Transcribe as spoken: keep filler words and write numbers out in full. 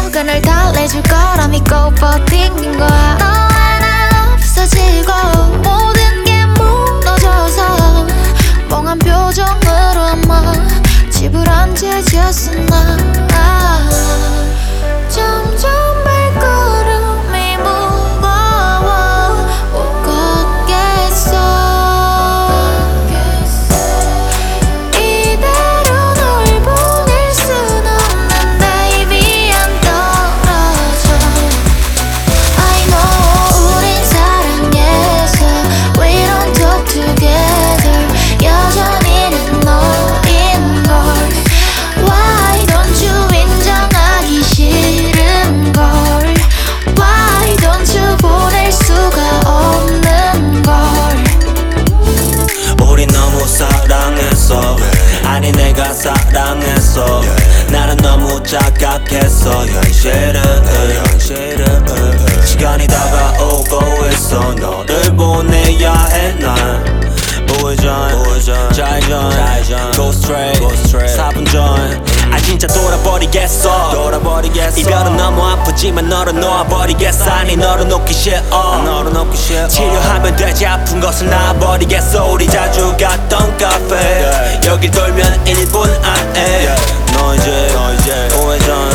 누가 날 달래줄 거라 믿고 버틴 거야. 너 하나 없어지고 모든 게 무너져서 멍한 표정으로 아마 집을 앉아졌어 나. 점점 발걸음이 무거워 못 걷겠어. 이대로 널 보낼 순 없는데 입이 안 떨어져. I know 우린 사랑해서 We don't talk together. 여전히는 너인걸. Why don't you 인정하기 싫은걸. Why don't you 보낼 수가 없는걸. 우리 너무 사랑했어. 아니 내가 사랑했어. 나는 너무 착각했어. 현실은 시간이 다가오고 있어. 너를 보내야 해 난. 우회전 좌회전 Go straight 사 분 전 아 진짜 돌아버리겠어 돌아버리겠어. 이별은 너무 아프지만 너를 놓아버리겠어. 아니 너를 놓기 싫어 너를 놓기 싫어. 치료하면 되지 아픈 것을 놔버리겠어. 우리 자주 갔던 카페 yeah. 여길 돌면 일 분 안에 yeah. 너 이제 너 이제 우회전